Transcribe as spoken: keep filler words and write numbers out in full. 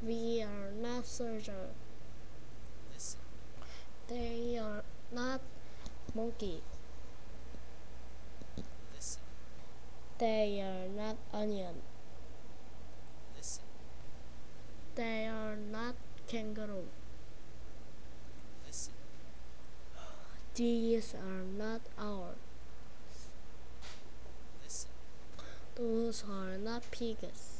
We are not soldiers. Listen. They are not monkey. Listen. They are not onion. Listen. They are not kangaroo. Listen. These are not owls. Listen. Those are not pigs.